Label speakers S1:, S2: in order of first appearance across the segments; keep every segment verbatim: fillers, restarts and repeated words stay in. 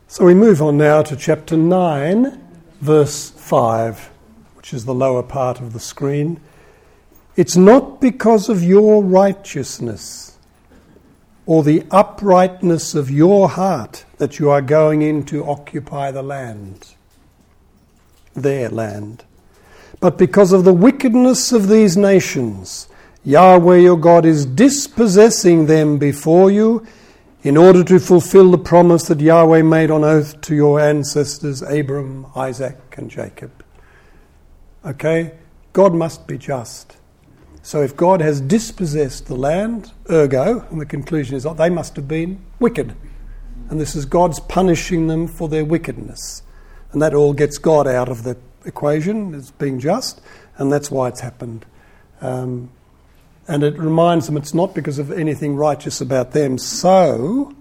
S1: So we move on now to chapter nine, verse five, which is the lower part of the screen. It's not because of your righteousness or the uprightness of your heart that you are going in to occupy the land, their land, but because of the wickedness of these nations. Yahweh your God is dispossessing them before you in order to fulfill the promise that Yahweh made on oath to your ancestors, Abram, Isaac, and Jacob. Okay? God must be just. So if God has dispossessed the land, ergo, and the conclusion is that they must have been wicked. And this is God's punishing them for their wickedness. And that all gets God out of the equation as being just, and that's why it's happened. Um, and it reminds them it's not because of anything righteous about them. So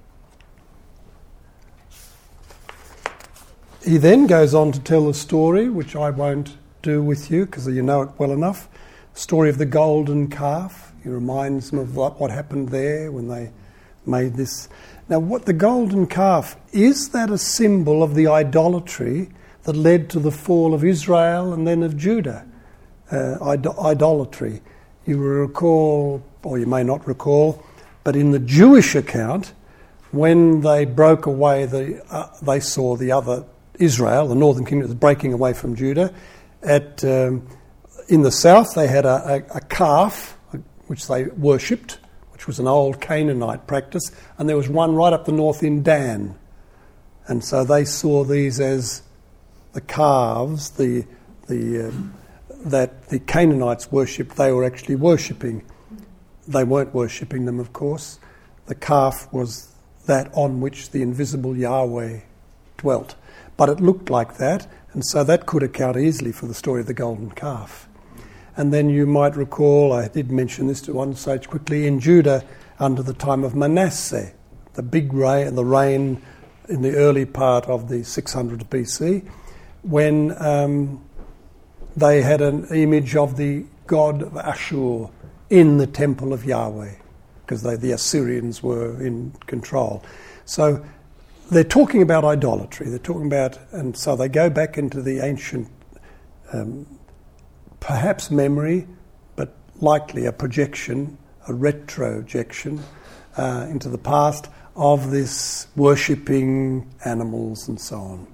S1: he then goes on to tell the story, which I won't do with you because you know it well enough. The story of the golden calf. He reminds them of what, what happened there when they made this. Now, what the golden calf, is that a symbol of the idolatry that led to the fall of Israel and then of Judah? Uh, Id- idolatry. You will recall, or you may not recall, but in the Jewish account, when they broke away, the uh, they saw the other Israel, the northern kingdom, was breaking away from Judah. At um, in the south, they had a, a, a calf which they worshipped, which was an old Canaanite practice, and there was one right up the north in Dan, and so they saw these as the calves, the the um, that the Canaanites worshipped. They were actually worshipping. They weren't worshipping them, of course. The calf was that on which the invisible Yahweh dwelt, but it looked like that, and so that could account easily for the story of the golden calf. And then you might recall, I did mention this to one stage quickly, in Judah under the time of Manasseh, the big rain, the rain in the early part of the six hundred B C, when um, they had an image of the god of Ashur in the temple of Yahweh, because they, the Assyrians were in control. So they're talking about idolatry. They're talking about, and so they go back into the ancient, um, perhaps memory, but likely a projection, a retrojection uh, into the past of this worshipping animals and so on.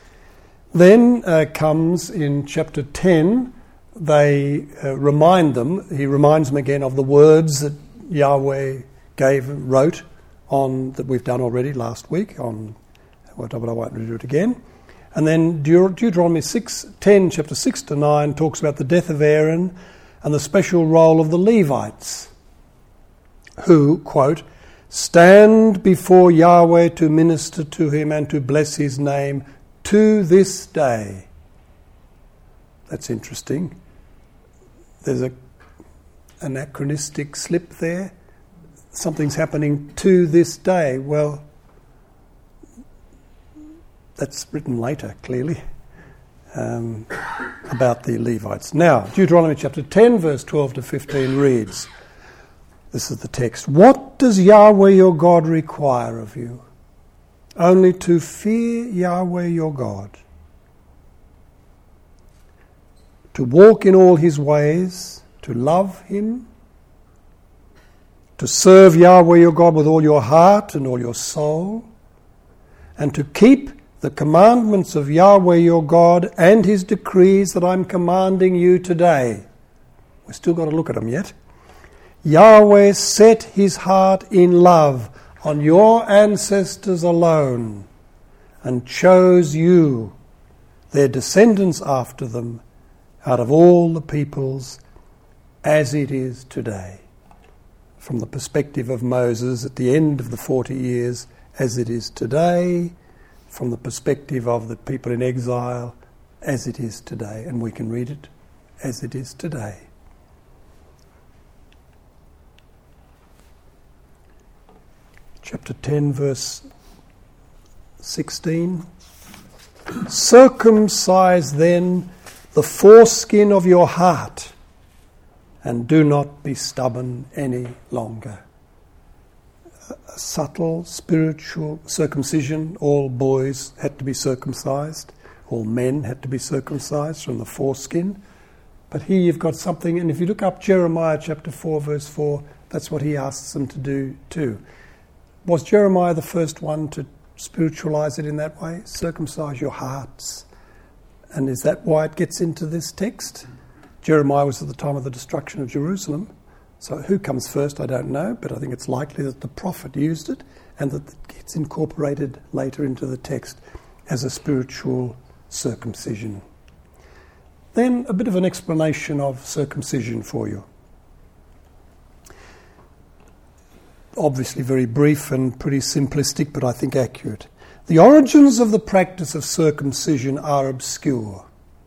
S1: Then uh, comes in chapter ten, they uh, remind them, he reminds them again of the words that Yahweh gave, wrote on, that we've done already last week, on, but I won't do it again. And then Deut- Deuteronomy six, ten, chapter six to nine, talks about the death of Aaron and the special role of the Levites, who, quote, stand before Yahweh to minister to him and to bless his name to this day. That's interesting. There's a anachronistic slip there. Something's happening to this day. Well, that's written later, clearly, um, about the Levites. Now, Deuteronomy chapter ten, verse twelve to fifteen reads, this is the text, what does Yahweh your God require of you? Only to fear Yahweh your God, to walk in all his ways, to love him, to serve Yahweh your God with all your heart and all your soul, and to keep the commandments of Yahweh your God and his decrees that I'm commanding you today. We've still got to look at them yet. Yahweh set his heart in love on your ancestors alone, and chose you, their descendants after them, out of all the peoples, as it is today. From the perspective of Moses at the end of the forty years, as it is today. From the perspective of the people in exile, as it is today. And we can read it as it is today. Chapter ten, verse sixteen. Circumcise then the foreskin of your heart, and do not be stubborn any longer. a subtle spiritual circumcision. All boys had to be circumcised. All men had to be circumcised from the foreskin. But here you've got something, and if you look up Jeremiah chapter four, verse four, that's what he asks them to do too. Was Jeremiah the first one to spiritualize it in that way? Circumcise your hearts. And is that why it gets into this text? Jeremiah was at the time of the destruction of Jerusalem. So who comes first, I don't know, but I think it's likely that the prophet used it and that it gets incorporated later into the text as a spiritual circumcision. Then a bit of an explanation of circumcision for you. Obviously very brief and pretty simplistic, but I think accurate. The origins of the practice of circumcision are obscure.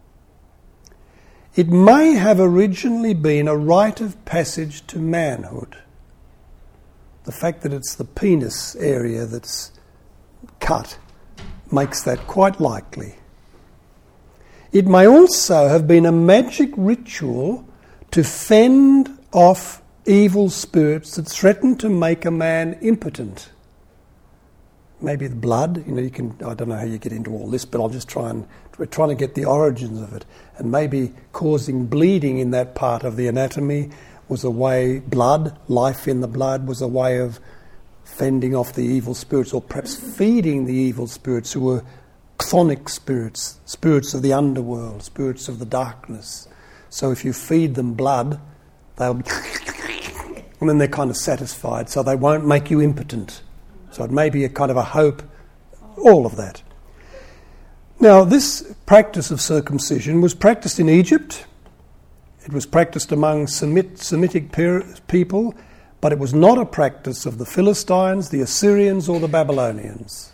S1: It may have originally been a rite of passage to manhood. The fact that it's the penis area that's cut makes that quite likely. It may also have been a magic ritual to fend off evil spirits that threaten to make a man impotent. Maybe the blood, you know, you can, I don't know how you get into all this, but I'll just try and, we're trying to get the origins of it. And maybe causing bleeding in that part of the anatomy was a way, blood, life in the blood, was a way of fending off the evil spirits, or perhaps feeding the evil spirits who were chthonic spirits, spirits of the underworld, spirits of the darkness. So if you feed them blood, they'll and then they're kind of satisfied, so they won't make you impotent. So it may be a kind of a hope, all of that. Now, this practice of circumcision was practiced in Egypt. It was practiced among Semit, Semitic people, but it was not a practice of the Philistines, the Assyrians, or the Babylonians.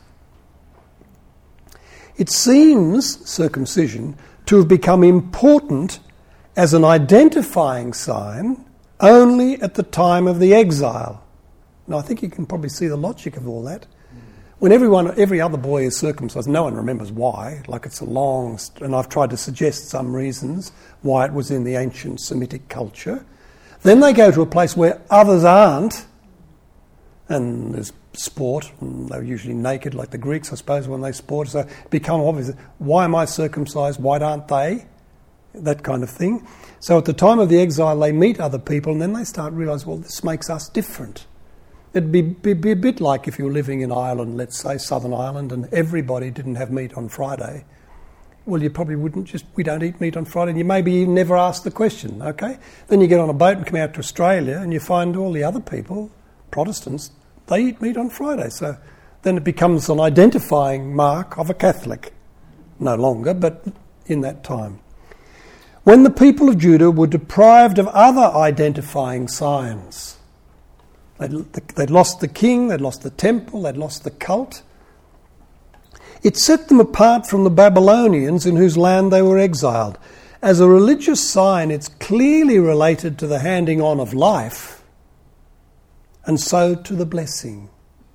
S1: It seems, circumcision, to have become important as an identifying sign only at the time of the exile. Now, I think you can probably see the logic of all that. When everyone, every other boy is circumcised, no one remembers why. Like it's a long, and I've tried to suggest some reasons why it was in the ancient Semitic culture. Then they go to a place where others aren't, and there's sport, and they're usually naked like the Greeks, I suppose, when they sport. So it becomes obvious, why am I circumcised? Why aren't they? That kind of thing. So at the time of the exile, they meet other people, and then they start realising, well, this makes us different. It'd be, be, be a bit like if you were living in Ireland, let's say, Southern Ireland, and everybody didn't have meat on Friday. Well, you probably wouldn't just, we don't eat meat on Friday, and you maybe even never ask the question, okay? Then you get on a boat and come out to Australia, and you find all the other people, Protestants, they eat meat on Friday. So then it becomes an identifying mark of a Catholic. No longer, but in that time. When the people of Judah were deprived of other identifying signs, they'd, they'd lost the king, they'd lost the temple, they'd lost the cult, it set them apart from the Babylonians in whose land they were exiled. As a religious sign, it's clearly related to the handing on of life, and so to the blessing.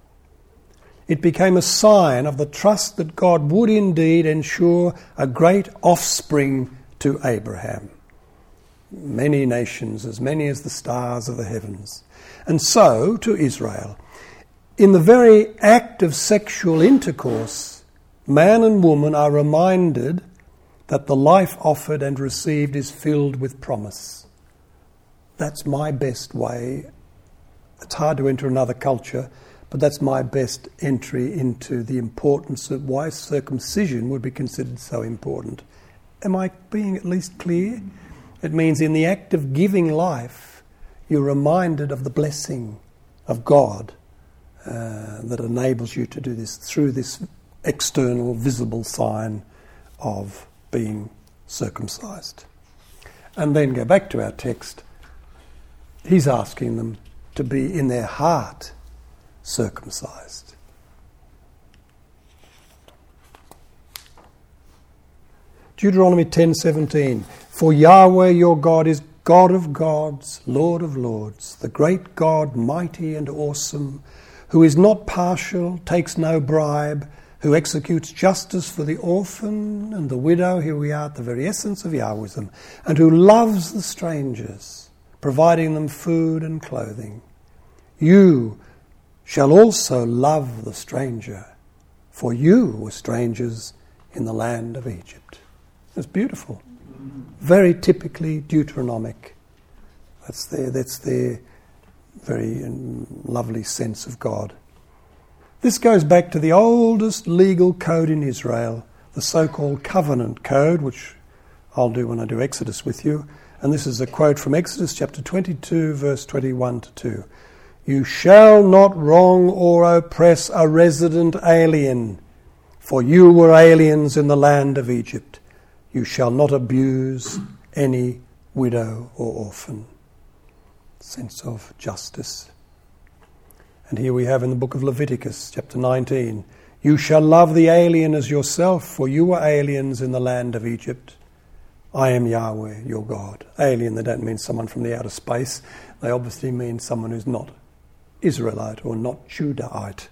S1: It became a sign of the trust that God would indeed ensure a great offspring to Abraham. Many nations, as many as the stars of the heavens. And so to Israel. In the very act of sexual intercourse, man and woman are reminded that the life offered and received is filled with promise. That's my best way. It's hard to enter another culture, but that's my best entry into the importance of why circumcision would be considered so important. Am I being at least clear? It means in the act of giving life, you're reminded of the blessing of God uh, that enables you to do this through this external, visible sign of being circumcised. And then go back to our text. He's asking them to be in their heart circumcised. Deuteronomy ten seventeen. For Yahweh your God is God of gods, Lord of lords, the great God, mighty and awesome, who is not partial, takes no bribe, who executes justice for the orphan and the widow. Here we are at the very essence of Yahwism. And who loves the strangers, providing them food and clothing. You, shall also love the stranger, for you were strangers in the land of Egypt. It's beautiful. Very typically Deuteronomic. That's their, that's their very lovely sense of God. This goes back to the oldest legal code in Israel, the so-called Covenant Code, which I'll do when I do Exodus with you. And this is a quote from Exodus chapter twenty-two, verse twenty-one to two. You shall not wrong or oppress a resident alien, for you were aliens in the land of Egypt. You shall not abuse any widow or orphan. Sense of justice. And here we have in the book of Leviticus, chapter nineteen, you shall love the alien as yourself, for you were aliens in the land of Egypt. I am Yahweh, your God. Alien, they don't mean someone from the outer space. They obviously mean someone who's not Israelite or not Judahite.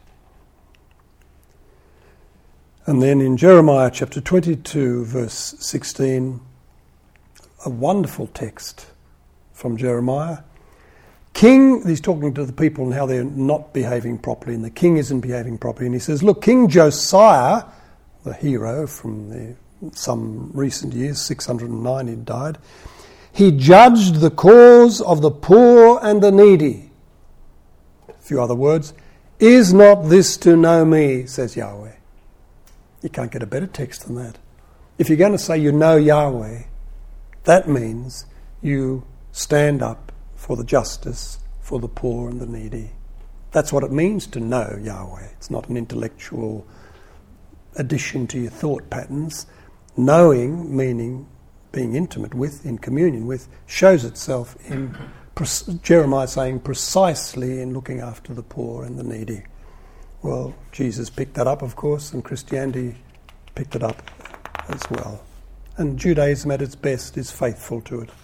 S1: And then in Jeremiah chapter twenty-two, verse sixteen, a wonderful text from Jeremiah. King, he's talking to the people and how they're not behaving properly, and the king isn't behaving properly. And he says, look, King Josiah, the hero from the, some recent years, six hundred nine he died, he judged the cause of the poor and the needy. A few other words. Is not this to know me, says Yahweh. You can't get a better text than that. If you're going to say you know Yahweh, that means you stand up for the justice, for the poor and the needy. That's what it means to know Yahweh. It's not an intellectual addition to your thought patterns. Knowing, meaning being intimate with, in communion with, shows itself in Jeremiah saying precisely in looking after the poor and the needy. Well, Jesus picked that up, of course, and Christianity picked it up as well. And Judaism at its best is faithful to it.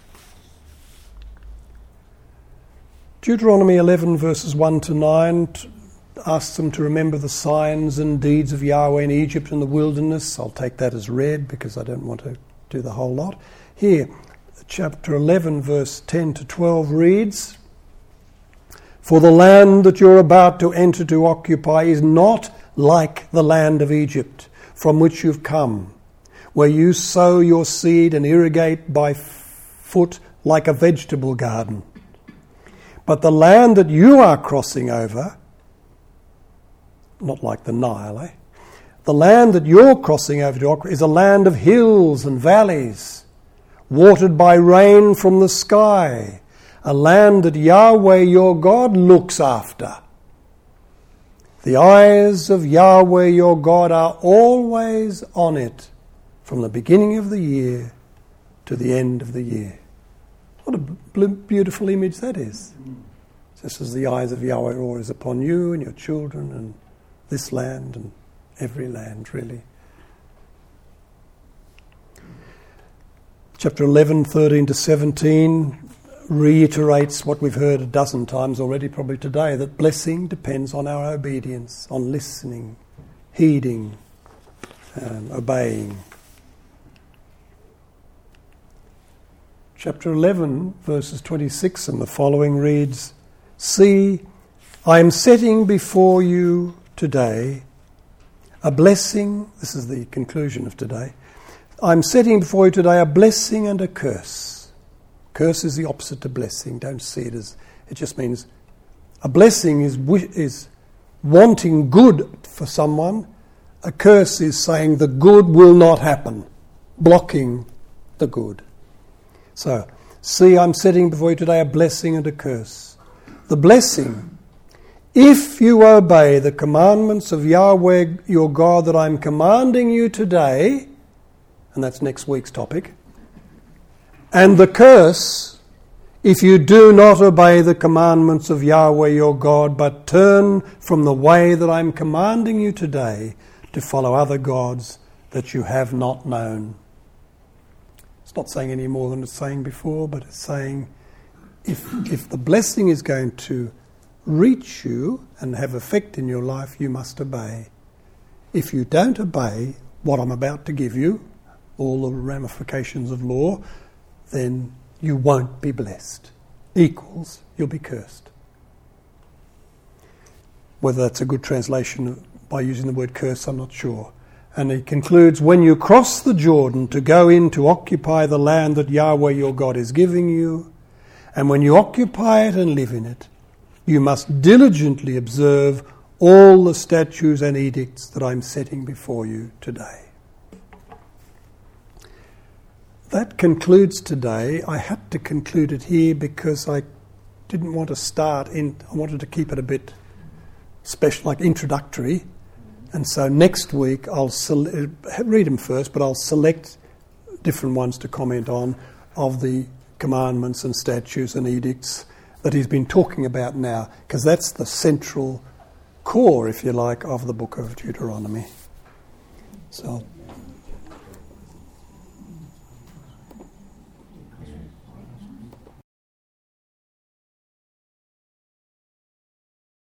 S1: Deuteronomy eleven verses one to nine t- asks them to remember the signs and deeds of Yahweh in Egypt and the wilderness. I'll take that as read because I don't want to do the whole lot. Here, chapter eleven verse ten to twelve reads, for the land that you're about to enter to occupy is not like the land of Egypt, from which you've come, where you sow your seed and irrigate by foot like a vegetable garden. But the land that you are crossing over, not like the Nile, eh? The land that you're crossing over to occupy is a land of hills and valleys, watered by rain from the sky, a land that Yahweh your God looks after. The eyes of Yahweh your God are always on it, from the beginning of the year to the end of the year. What a beautiful image that is. Just as the eyes of Yahweh are always upon you and your children and this land and every land, really. Chapter eleven, thirteen to seventeen reiterates what we've heard a dozen times already, probably today, that blessing depends on our obedience, on listening, heeding, um, obeying. Chapter eleven, verses twenty-six and the following reads, see, I am setting before you today a blessing. This is the conclusion of today. I'm setting before you today a blessing and a curse. Curse is the opposite to blessing. Don't see it as, it just means a blessing is is wanting good for someone. A curse is saying the good will not happen, blocking the good. So, see, I'm setting before you today a blessing and a curse. The blessing, if you obey the commandments of Yahweh your God that I'm commanding you today, and that's next week's topic, and the curse, if you do not obey the commandments of Yahweh your God, but turn from the way that I'm commanding you today to follow other gods that you have not known. It's not saying any more than it's saying before, but it's saying if if the blessing is going to reach you and have effect in your life, you must obey. If you don't obey what I'm about to give you, all the ramifications of law, then you won't be blessed. Equals, you'll be cursed. Whether that's a good translation by using the word curse, I'm not sure. And he concludes, when you cross the Jordan to go in to occupy the land that Yahweh your God is giving you, and when you occupy it and live in it, you must diligently observe all the statutes and edicts that I'm setting before you today. That concludes today. I had to conclude it here because I didn't want to start in, I wanted to keep it a bit special, like introductory. And so next week I'll sele- read them first, but I'll select different ones to comment on of the commandments and statutes and edicts that he's been talking about now, because that's the central core, if you like, of the book of Deuteronomy. So